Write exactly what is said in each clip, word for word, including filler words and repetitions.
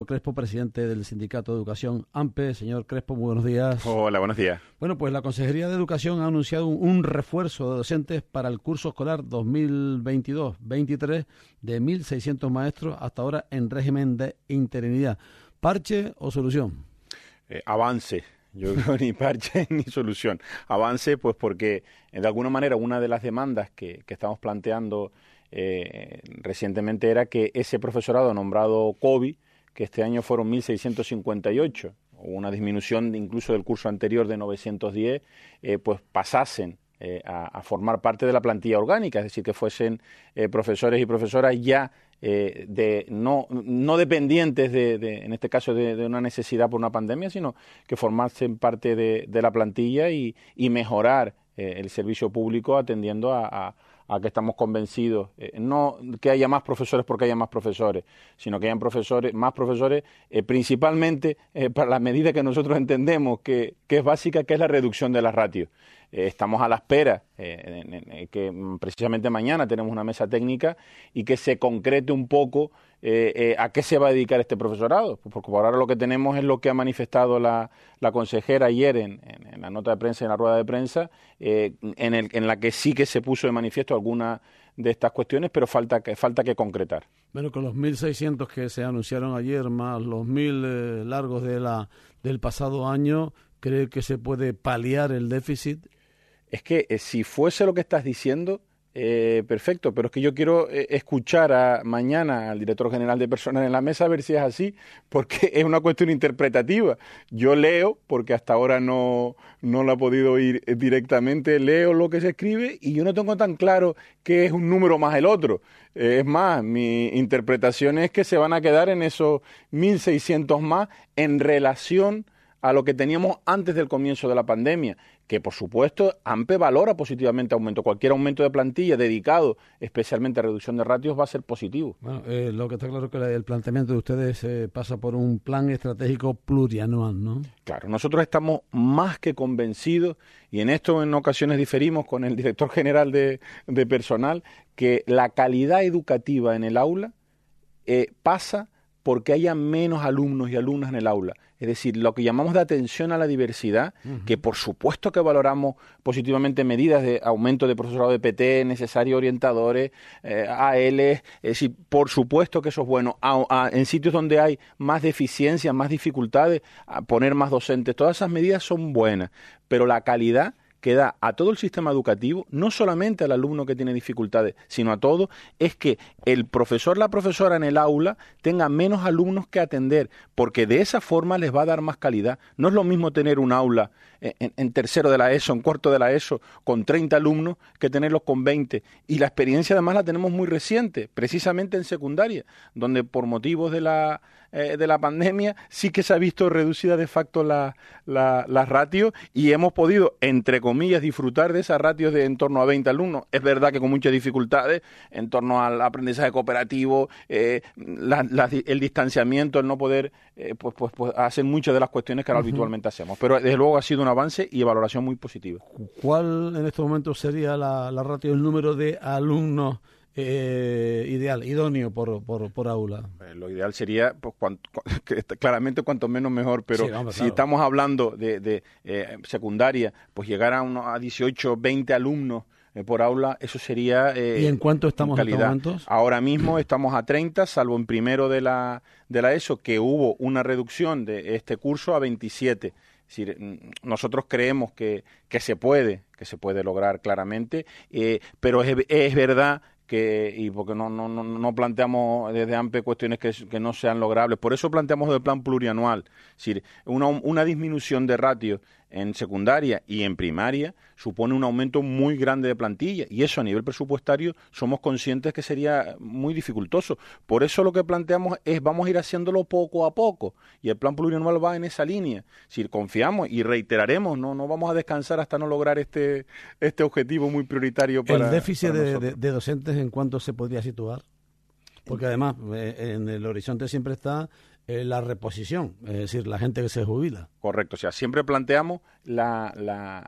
Crespo, presidente del Sindicato de Educación AMPE. Señor Crespo, muy buenos días. Hola, buenos días. Bueno, pues la Consejería de Educación ha anunciado un, un refuerzo de docentes para el curso escolar dos mil veintidós veintitrés de mil seiscientos maestros, hasta ahora en régimen de interinidad. ¿Parche o solución? Eh, avance. Yo creo ni parche ni solución. Avance, pues porque de alguna manera una de las demandas que, que estamos planteando eh, recientemente era que ese profesorado nombrado COVID, que este año fueron mil seiscientos cincuenta y ocho, una disminución de, incluso del curso anterior de novecientos diez, eh, pues pasasen eh, a, a formar parte de la plantilla orgánica, es decir, que fuesen eh, profesores y profesoras ya eh, de no, no dependientes, de, de, en este caso, de, de una necesidad por una pandemia, sino que formasen parte de, de la plantilla y, y mejorar eh, el servicio público atendiendo a, a a que estamos convencidos, eh, no que haya más profesores porque haya más profesores, sino que hayan profesores, más profesores, eh, principalmente eh, para la medida que nosotros entendemos que, que es básica, que es la reducción de las ratios. Eh, estamos a la espera, eh, en, en, en, que precisamente mañana tenemos una mesa técnica y que se concrete un poco eh, eh, a qué se va a dedicar este profesorado, porque por ahora lo que tenemos es lo que ha manifestado la, la consejera ayer en, en, en la nota de prensa, en la rueda de prensa, eh, en, el, en la que sí que se puso de manifiesto alguna de estas cuestiones, pero falta que, falta que concretar. Bueno, con los mil seiscientos que se anunciaron ayer, más los mil eh, largos de la, del pasado año, ¿cree que se puede paliar el déficit? Es que eh, si fuese lo que estás diciendo, eh, perfecto, pero es que yo quiero eh, escuchar a, mañana al director general de personal en la mesa a ver si es así, porque es una cuestión interpretativa. Yo leo, porque hasta ahora no, no lo he podido oír directamente, leo lo que se escribe y yo no tengo tan claro que es un número más el otro. Eh, es más, mi interpretación es que se van a quedar en esos mil seiscientos más en relación a lo que teníamos antes del comienzo de la pandemia, que por supuesto AMPE valora positivamente aumento. Cualquier aumento de plantilla dedicado especialmente a reducción de ratios va a ser positivo. Bueno, eh, lo que está claro es que el planteamiento de ustedes eh, pasa por un plan estratégico plurianual, ¿no? Claro, nosotros estamos más que convencidos, y en esto en ocasiones diferimos con el director general de, de personal, que la calidad educativa en el aula eh, pasa porque haya menos alumnos y alumnas en el aula. Es decir, lo que llamamos de atención a la diversidad, uh-huh. que por supuesto que valoramos positivamente medidas de aumento de profesorado de P T, necesarios orientadores, eh, A L, es decir, por supuesto que eso es bueno. A, a, en sitios donde hay más deficiencias, más dificultades, a poner más docentes, todas esas medidas son buenas, pero la calidad que da a todo el sistema educativo, no solamente al alumno que tiene dificultades, sino a todo, es que el profesor, la profesora en el aula tenga menos alumnos que atender, porque de esa forma les va a dar más calidad. No es lo mismo tener un aula en, en tercero de la ESO, en cuarto de la ESO, con treinta alumnos, que tenerlos con veinte. Y la experiencia además la tenemos muy reciente, precisamente en secundaria, donde por motivos de la, eh, de la pandemia sí que se ha visto reducida de facto la, la, la ratio y hemos podido, entre comillas, disfrutar de esas ratios de en torno a veinte alumnos. Es verdad que con muchas dificultades en torno al aprendizaje cooperativo, eh, la, la, el distanciamiento, el no poder eh, pues, pues, pues hacer muchas de las cuestiones que ahora uh-huh. habitualmente hacemos. Pero desde luego ha sido un avance y valoración muy positiva. ¿Cuál en estos momentos sería la, la ratio, el número de alumnos Eh, ideal, idóneo por, por, por aula? Eh, lo ideal sería, pues, cuanto, cu- claramente cuanto menos mejor, pero sí, hombre, si claro. estamos hablando de, de eh, secundaria, pues llegar a, unos, a dieciocho, veinte alumnos eh, por aula, eso sería eh, ¿Y en cuánto estamos en en estos momentos? Ahora mismo estamos a treinta, salvo en primero de la, de la ESO, que hubo una reducción de este curso a veintisiete. Es decir, nosotros creemos que, que se puede, que se puede lograr claramente, eh, pero es, es verdad que, y porque no, no, no, no planteamos desde AMPE cuestiones que, que no sean logrables, por eso planteamos el plan plurianual, es decir, una, una disminución de ratios en secundaria y en primaria supone un aumento muy grande de plantilla y eso a nivel presupuestario somos conscientes que sería muy dificultoso. Por eso lo que planteamos es vamos a ir haciéndolo poco a poco y el plan plurianual va en esa línea. Si confiamos y reiteraremos, no no vamos a descansar hasta no lograr este este objetivo muy prioritario para el déficit para de, de, de docentes, ¿en cuánto se podría situar? Porque además eh, en el horizonte siempre está eh, la reposición, es decir, la gente que se jubila. Correcto, o sea, siempre planteamos la, la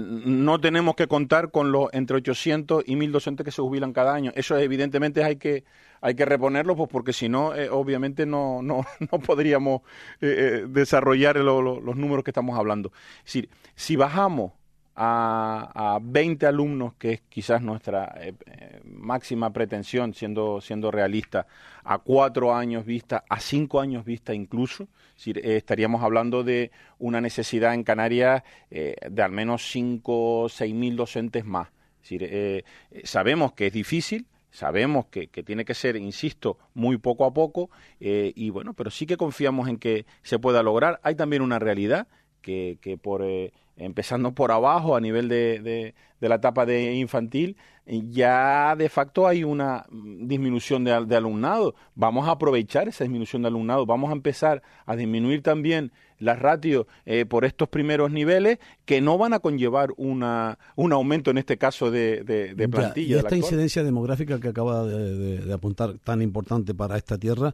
no tenemos que contar con los entre ochocientos y mil docentes que se jubilan cada año. Eso evidentemente hay que hay que reponerlo, pues porque si no, eh, obviamente no, no, no podríamos eh, eh, desarrollar lo, lo, los números que estamos hablando. Es decir, si bajamos a, a veinte alumnos, que es quizás nuestra eh, eh, máxima pretensión, siendo, siendo realista, a cuatro años vista, a cinco años vista incluso, es decir, eh, estaríamos hablando de una necesidad en Canarias eh, de al menos cinco o seis mil docentes más. Es decir, eh, sabemos que es difícil, sabemos que, que tiene que ser, insisto, muy poco a poco, eh, y bueno, pero sí que confiamos en que se pueda lograr. Hay también una realidad que, que por eh, empezando por abajo a nivel de, de, de la etapa de infantil, ya de facto hay una disminución de, de alumnado. Vamos a aprovechar esa disminución de alumnado, vamos a empezar a disminuir también las ratios eh, por estos primeros niveles, que no van a conllevar una, un aumento en este caso de, de, de plantilla. Ya, y esta incidencia demográfica que acaba de, de, de apuntar, tan importante para esta tierra,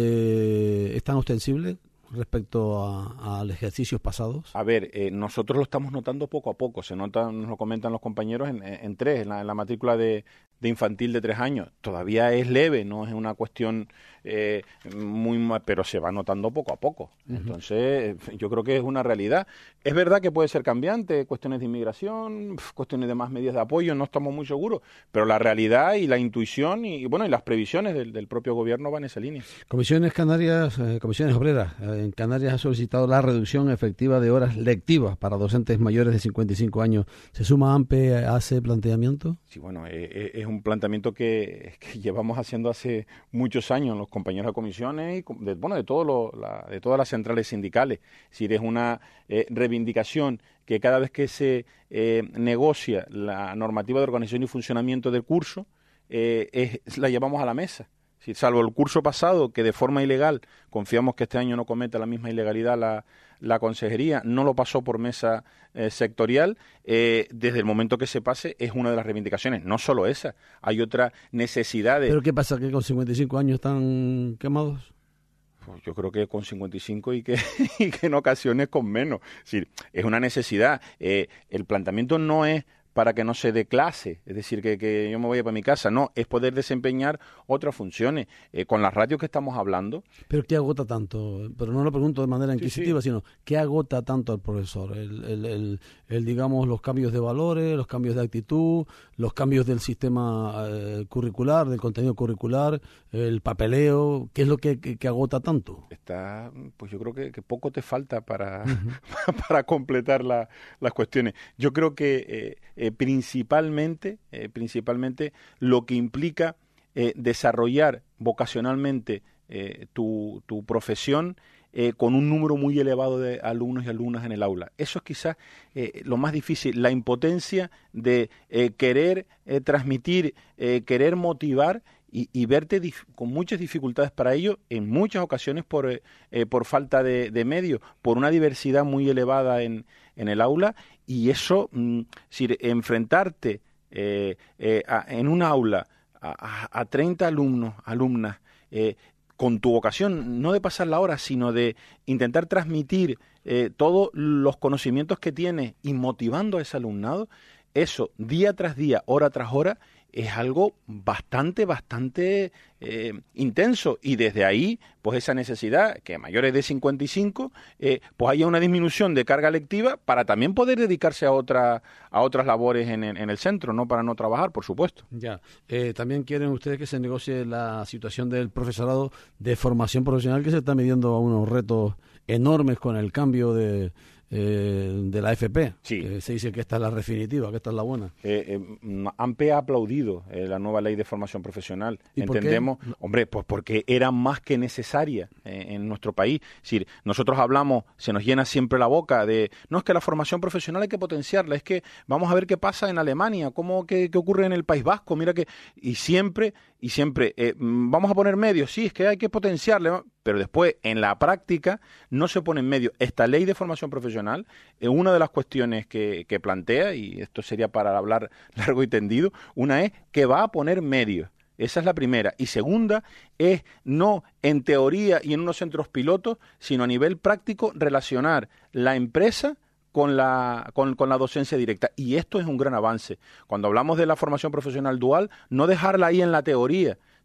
eh, ¿es tan ostensible respecto a, a los ejercicios pasados? A ver, eh, nosotros lo estamos notando poco a poco, se nota, nos lo comentan los compañeros en, en tres, en la, en la matrícula de, de infantil de tres años. Todavía es leve, no es una cuestión eh, muy, pero se va notando poco a poco. Uh-huh. Entonces, yo creo que es una realidad. Es verdad que puede ser cambiante, cuestiones de inmigración, cuestiones de más medidas de apoyo, no estamos muy seguros, pero la realidad y la intuición y, bueno, y las previsiones del, del propio gobierno van en esa línea. Comisiones Canarias, eh, Comisiones Obreras, eh, en Canarias ha solicitado la reducción efectiva de horas lectivas para docentes mayores de cincuenta y cinco años. ¿Se suma AMPE a ese planteamiento? Sí, bueno, eh, es un planteamiento que, que llevamos haciendo hace muchos años los compañeros de comisiones y de, bueno, de, todo lo, la, de todas las centrales sindicales. Es decir, es una eh, reivindicación que cada vez que se eh, negocia la normativa de organización y funcionamiento del curso, eh, es, la llevamos a la mesa. Sí, salvo el curso pasado, que de forma ilegal, confiamos que este año no cometa la misma ilegalidad la, la consejería, no lo pasó por mesa eh, sectorial, eh, desde el momento que se pase es una de las reivindicaciones, no solo esa, hay otra necesidad de... ¿Pero qué pasa, que con cincuenta y cinco años están quemados? Pues yo creo que con cincuenta y cinco y que, y que en ocasiones con menos, es decir, es una necesidad, eh, el planteamiento no es para que no se dé clase, es decir, que, que yo me vaya para mi casa, no, es poder desempeñar otras funciones, eh, con las ratios que estamos hablando. ¿Pero qué agota tanto? Pero no lo pregunto de manera inquisitiva, sí, sí. sino ¿qué agota tanto al profesor? El, el, el, el, digamos, los cambios de valores, los cambios de actitud, los cambios del sistema eh, curricular, del contenido curricular, el papeleo, ¿qué es lo que, que, que agota tanto? Está, pues yo creo que, que poco te falta para, uh-huh. para completar la, las cuestiones. Yo creo que eh, eh, principalmente, eh, principalmente lo que implica eh, desarrollar vocacionalmente eh, tu, tu profesión eh, con un número muy elevado de alumnos y alumnas en el aula. Eso es quizás eh, lo más difícil, la impotencia de eh, querer eh, transmitir, eh, querer motivar y, y verte dif- con muchas dificultades para ello, en muchas ocasiones por, eh, por falta de, de medios, por una diversidad muy elevada en, en el aula, y eso, mm, si enfrentarte eh, eh, a, en un aula a, a, a treinta alumnos, alumnas, eh, con tu vocación, no de pasar la hora, sino de intentar transmitir eh, todos los conocimientos que tienes y motivando a ese alumnado, eso día tras día, hora tras hora, es algo bastante, bastante eh, intenso, y desde ahí, pues esa necesidad que a mayores de cincuenta y cinco, eh, pues haya una disminución de carga lectiva para también poder dedicarse a otra, a otras labores en, en el centro, no para no trabajar, por supuesto. Ya, eh, también quieren ustedes que se negocie la situación del profesorado de formación profesional, que se está midiendo a unos retos enormes con el cambio de... Eh, de la F P, sí. Que se dice que esta es la definitiva, que esta es la buena. Eh, eh, AMPE ha aplaudido eh, la nueva ley de formación profesional. Entendemos, hombre, pues porque era más que necesaria eh, en nuestro país. Es decir, nosotros hablamos, se nos llena siempre la boca de, no es que la formación profesional hay que potenciarla, es que vamos a ver qué pasa en Alemania, cómo qué, qué ocurre en el País Vasco, mira que, y siempre, y siempre, eh, vamos a poner medios, sí, es que hay que potenciarle, pero después en la práctica no se pone en medio. Esta ley de formación profesional, eh, una de las cuestiones que, que plantea, y esto sería para hablar largo y tendido, una es que va a poner medios. Esa es la primera. Y segunda es no en teoría y en unos centros pilotos, sino a nivel práctico relacionar la empresa con la, con, con la docencia directa. Y esto es un gran avance. Cuando hablamos de la formación profesional dual, no dejarla ahí en la teoría,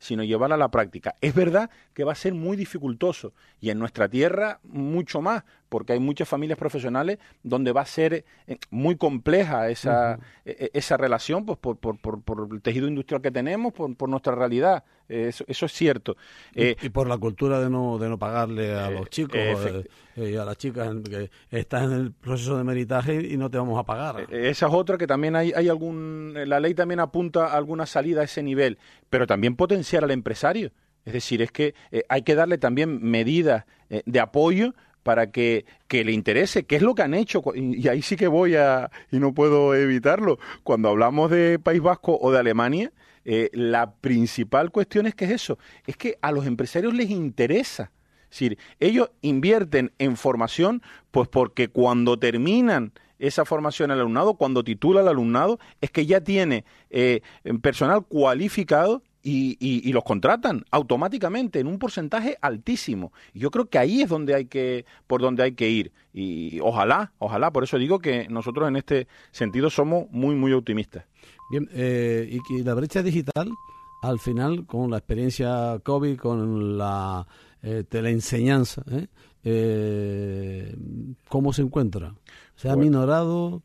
sino llevarla a la práctica. Es verdad que va a ser muy dificultoso y en nuestra tierra mucho más, porque hay muchas familias profesionales donde va a ser muy compleja esa, uh-huh. esa relación, pues por, por, por, por el tejido industrial que tenemos, por, por nuestra realidad. Eso, eso es cierto. Y, eh, y por la cultura de no de no pagarle a eh, los chicos eh, eh, y a las chicas que estás en el proceso de meritaje y no te vamos a pagar. Eh, esa es otra que también hay, hay algún... La ley también apunta a alguna salida a ese nivel, pero también potenciar al empresario. Es decir, es que eh, hay que darle también medidas eh, de apoyo para que, que le interese, qué es lo que han hecho, y, y ahí sí que voy a, y no puedo evitarlo, cuando hablamos de País Vasco o de Alemania, eh, la principal cuestión es que es eso, es que a los empresarios les interesa. Es decir, ellos invierten en formación, pues porque cuando terminan esa formación al alumnado, cuando titula al alumnado, es que ya tiene eh, personal cualificado y, y, y los contratan automáticamente en un porcentaje altísimo. Yo creo que ahí es donde hay que, por donde hay que ir. Y ojalá, ojalá, por eso digo que nosotros en este sentido somos muy, muy optimistas. Bien, eh, y que la brecha digital, al final, con la experiencia COVID, con la eh, teleenseñanza, ¿eh? Eh, ¿cómo se encuentra? ¿Se ha minorado?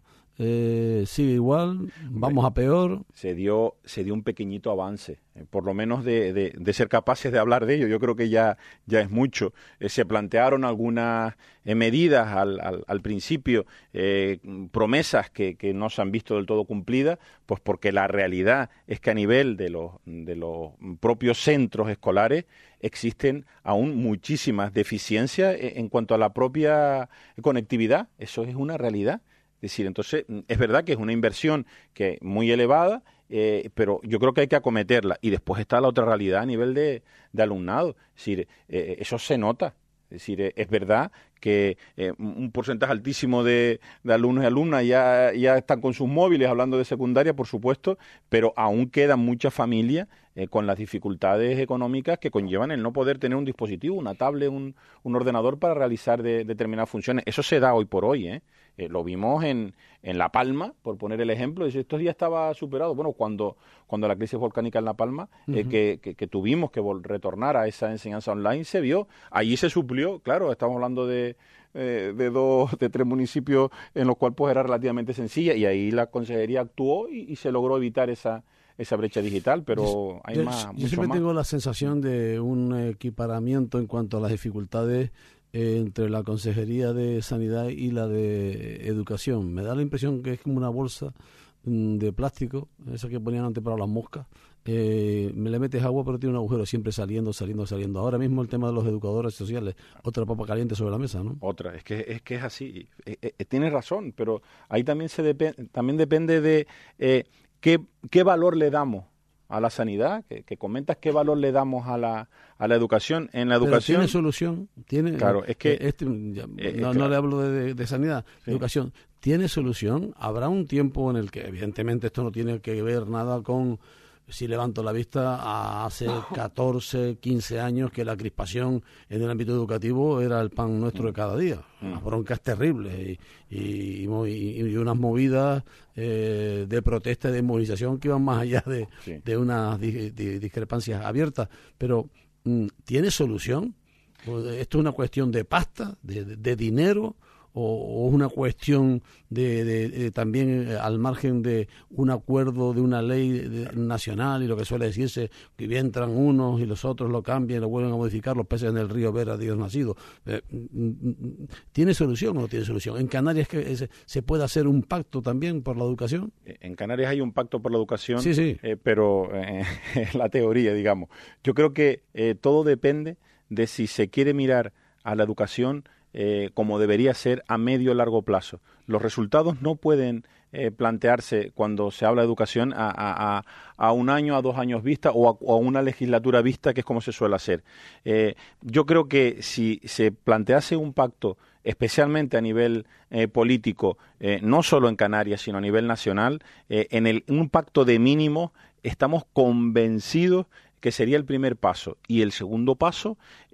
Eh, ¿Sigue igual? ¿Vamos a peor? Se dio, se dio un pequeñito avance, eh, por lo menos de, de, de ser capaces de hablar de ello. Yo creo que ya, ya es mucho. Eh, se plantearon algunas eh, medidas al, al, al principio, eh, promesas que, que no se han visto del todo cumplidas, pues porque la realidad es que a nivel de los, de los propios centros escolares existen aún muchísimas deficiencias en cuanto a la propia conectividad. Eso es una realidad. Es decir, entonces, es verdad que es una inversión que es muy elevada, eh, pero yo creo que hay que acometerla. Y después está la otra realidad a nivel de, de alumnado. Es decir, eh, eso se nota. Es decir, eh, es verdad que eh, un porcentaje altísimo de, de alumnos y alumnas ya, ya están con sus móviles, hablando de secundaria, por supuesto, pero aún quedan muchas familias eh, con las dificultades económicas que conllevan el no poder tener un dispositivo, una tablet, un, un ordenador para realizar de, determinadas funciones. Eso se da hoy por hoy, ¿eh? Eh, lo vimos en, en La Palma, por poner el ejemplo, y estos días estaba superado. Bueno, cuando, cuando la crisis volcánica en La Palma, eh, uh-huh. que, que, que tuvimos que vol- retornar a esa enseñanza online, se vio. Allí se suplió, claro, estamos hablando de, eh, de dos, de tres municipios en los cuales pues era relativamente sencilla, y ahí la consejería actuó y, y se logró evitar esa esa brecha digital, pero yo, hay yo, más. Yo mucho siempre más. tengo la sensación de un equiparamiento en cuanto a las dificultades eh, entre la Consejería de Sanidad y la de Educación. Me da la impresión que es como una bolsa mm, de plástico, esa que ponían antes para las moscas. Eh, me le metes agua, pero tiene un agujero siempre saliendo, saliendo, saliendo. Ahora mismo el tema de los educadores sociales, otra papa caliente sobre la mesa, ¿no? Otra, es que es que es así. Eh, eh, tienes razón, pero ahí también se dep- también depende de eh, qué qué valor le damos a la sanidad, que, que comentas qué valor le damos a la a la educación. En la educación pero tiene solución, tiene. Claro, es que este, ya, eh, no, claro. no le hablo de, de, de sanidad, sí. Educación. Tiene solución. Habrá un tiempo en el que, evidentemente, esto no tiene que ver nada con. Si levanto la vista a hace catorce, quince años que la crispación en el ámbito educativo era el pan nuestro de cada día. Unas broncas terribles y, y, y, y unas movidas eh, de protesta y de movilización que iban más allá de, sí. de unas di, di, discrepancias abiertas. Pero, ¿tiene solución? ¿Esto es una cuestión de pasta, de, de, de dinero? ¿O es una cuestión de, de, de también eh, al margen de un acuerdo de una ley de, nacional y lo que suele decirse que entran unos y los otros lo cambian y lo vuelven a modificar, los peces en el río ver a Dios nacido? Eh, ¿Tiene solución o no tiene solución? ¿En Canarias que se, se puede hacer un pacto también por la educación? En Canarias hay un pacto por la educación, sí, sí. Eh, pero eh, es la teoría, digamos. Yo creo que eh, todo depende de si se quiere mirar a la educación Eh, como debería ser a medio o largo plazo. Los resultados no pueden eh, plantearse cuando se habla de educación a, a, a un año, a dos años vista o a, o a una legislatura vista, que es como se suele hacer. Eh, yo creo que si se plantease un pacto, especialmente a nivel eh, político, eh, no solo en Canarias, sino a nivel nacional, eh, en el, un pacto de mínimo, estamos convencidos que sería el primer paso. Y el segundo paso es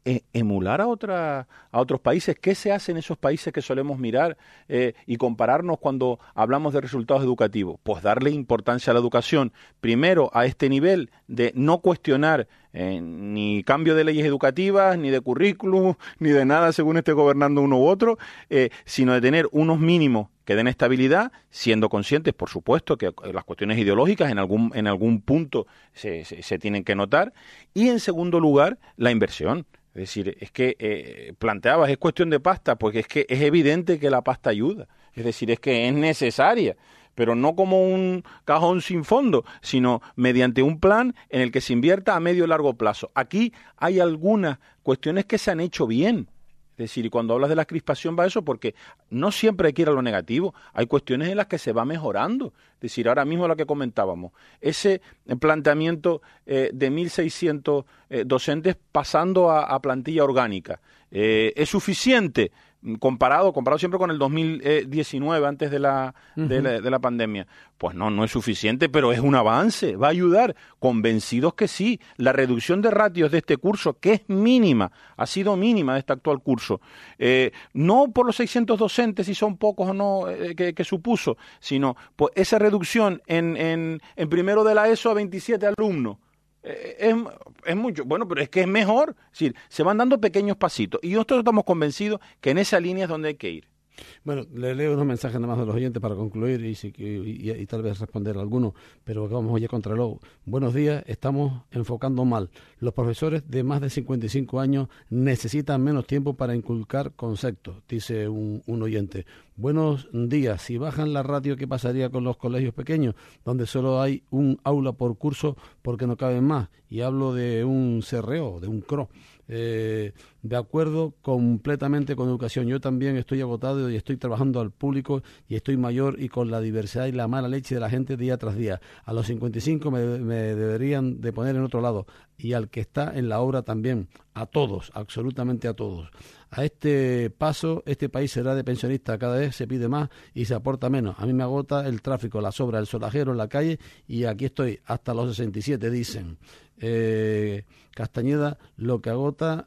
eh, emular a, otra, a otros países. ¿Qué se hace en esos países que solemos mirar eh, y compararnos cuando hablamos de resultados educativos? Pues darle importancia a la educación, primero a este nivel de no cuestionar eh, ni cambio de leyes educativas, ni de currículum, ni de nada según esté gobernando uno u otro, eh, sino de tener unos mínimos que den estabilidad, siendo conscientes, por supuesto, que las cuestiones ideológicas en algún, en algún punto se, se, se tienen que notar, y en segundo lugar, la inversión. Es decir, es que eh, planteabas, es cuestión de pasta, porque es que es evidente que la pasta ayuda, es decir, es que es necesaria, pero no como un cajón sin fondo, sino mediante un plan en el que se invierta a medio y largo plazo. Aquí hay algunas cuestiones que se han hecho bien. Es decir, y cuando hablas de la crispación va eso porque no siempre hay que ir a lo negativo, hay cuestiones en las que se va mejorando. Es decir, ahora mismo lo que comentábamos, ese planteamiento eh, de mil seiscientos eh, docentes pasando a, a plantilla orgánica, eh, ¿es suficiente? Comparado, comparado siempre con el dos mil diecinueve, antes de la, uh-huh. de la de la pandemia. Pues no, no es suficiente, pero es un avance, va a ayudar, convencidos que sí. La reducción de ratios de este curso, que es mínima, ha sido mínima de este actual curso, eh, no por los seiscientos docentes, si son pocos o no, eh, que, que supuso, sino pues esa reducción en, en, en primero de la ESO a veintisiete alumnos. Es, es mucho, bueno, pero es que es mejor, es decir, se van dando pequeños pasitos y nosotros estamos convencidos que en esa línea es donde hay que ir. Bueno, le leo unos mensajes nada más de los oyentes para concluir y, y, y, y tal vez responder a alguno, pero vamos ya contra el Buenos días, estamos enfocando mal. Los profesores de más de cincuenta y cinco años necesitan menos tiempo para inculcar conceptos, dice un, un oyente. Buenos días, si bajan la ratio, ¿qué pasaría con los colegios pequeños, donde solo hay un aula por curso porque no caben más? Y hablo de un C R O, de un C R O. Eh, de acuerdo completamente con educación. Yo también estoy agotado y estoy trabajando al público y estoy mayor y con la diversidad y la mala leche de la gente día tras día. A los cincuenta y cinco me, me deberían de poner en otro lado y al que está en la obra también, a todos, absolutamente a todos. A este paso, este país será de pensionistas, cada vez se pide más y se aporta menos. A mí me agota el tráfico, las obras, el solajero en la calle y aquí estoy hasta los sesenta y siete, dicen. Eh, Castañeda, lo que agota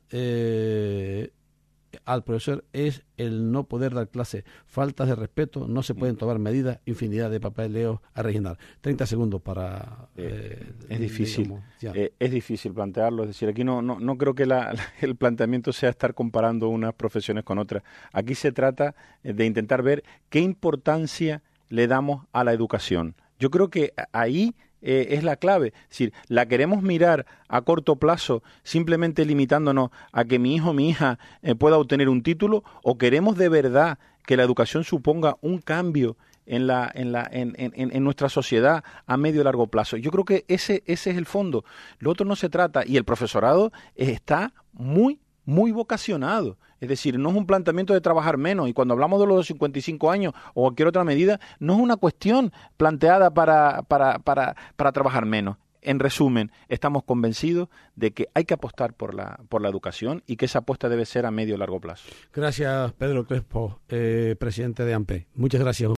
eh, al profesor es el no poder dar clase, faltas de respeto, no se pueden tomar medidas, infinidad de papeleos a rellenar. treinta segundos para... Eh, eh, es difícil, digamos, eh, es difícil plantearlo, es decir, aquí no, no, no creo que la, el planteamiento sea estar comparando unas profesiones con otras. Aquí se trata de intentar ver qué importancia le damos a la educación. Yo creo que ahí Eh, es la clave. Es decir, la queremos mirar a corto plazo simplemente limitándonos a que mi hijo o mi hija eh, pueda obtener un título, o queremos de verdad que la educación suponga un cambio en la en la en, en, en nuestra sociedad a medio y largo plazo. Yo creo que ese ese es el fondo. Lo otro no se trata, y el profesorado está muy muy vocacionado. Es decir, no es un planteamiento de trabajar menos, y cuando hablamos de los cincuenta y cinco años o cualquier otra medida, no es una cuestión planteada para, para, para, para trabajar menos. En resumen, estamos convencidos de que hay que apostar por la, por la educación y que esa apuesta debe ser a medio y largo plazo. Gracias, Pedro Crespo, eh, presidente de A M P E. Muchas gracias.